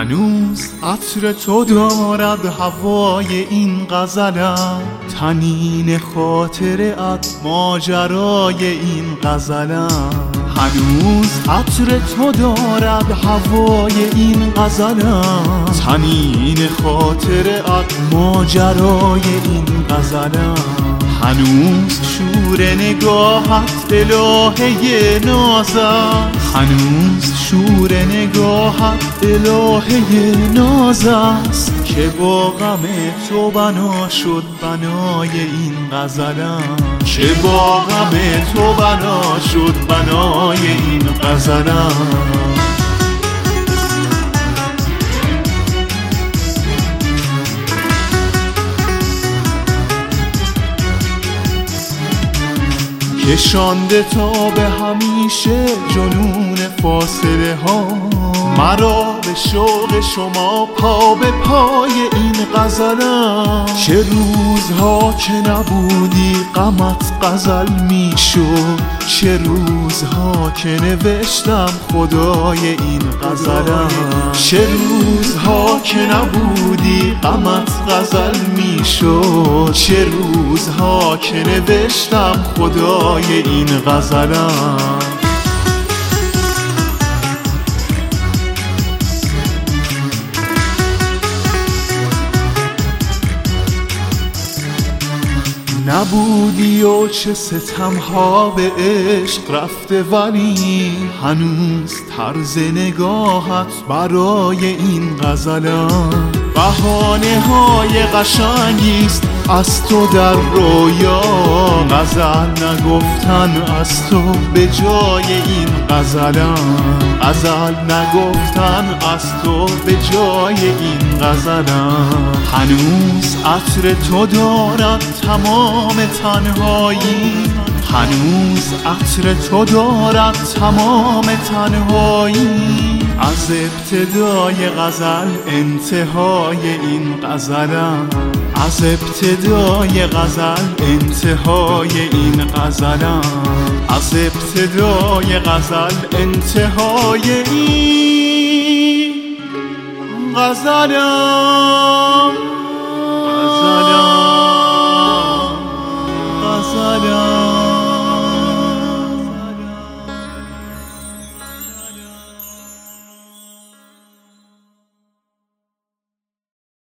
هنوز عطر تو دارد هوای این غزلم، طنین خاطرت ماجرای این غزلم. هنوز عطر تو دارد هوای این غزلم، طنین خاطرت ماجرای این غزلم. هنوز شور نگاهت الهه ناز است، هنوز شور نگاهت الهه ناز است، که با غم تو بنا شد بنای این غزلم، که با غم تو بنا شد بنای این غزلم. کشانده تا به همیشه جنون فاصله ها، مرا به شوق شما پا به پای این غزلم. چه روزها که نبودی غمت غزل می شد، چه روزها که نوشتم خدای این غزلم. چه روزها که نبودی غمت غزل می شد، چه روزها که نوشتم خدای این غزلم. نبودی و چه ستمها به عشق رفته، ولی هنوز طرز نگاهت برای این غزلم. بهانه های قشنگیست از تو در رویا، غزل نگفتن از تو به جای این غزلم، غزل نگفتن از تو به جای این غزلم. هنوز عطر تو دارد تمام تنهایی، هنوز عطر تو دارد تمام تنهایی. از ابتدای غزل انتهای این غزلم، از ابتدای غزل انتهای این غزلم، از ابتدای غزل انتهای این غزلم. غزلم غزلم